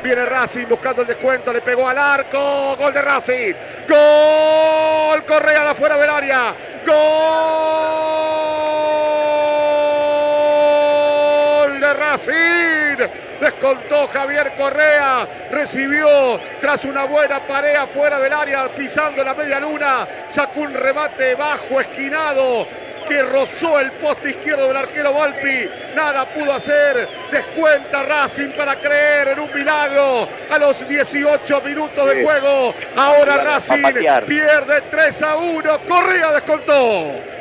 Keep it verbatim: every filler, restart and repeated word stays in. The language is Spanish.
Viene Racing buscando el descuento, le pegó al arco. Gol de Racing. Gol. Correa de afuera del área. Gol de Racing. Descontó Javier Correa. Recibió tras una buena pared afuera del área, pisando la media luna. Sacó un remate bajo, esquinado, que rozó el poste izquierdo del arquero Volpi. Nada pudo hacer. Descuenta Racing para creer en un milagro. A los dieciocho minutos de juego. Ahora Racing pierde tres a uno. Correa descontó.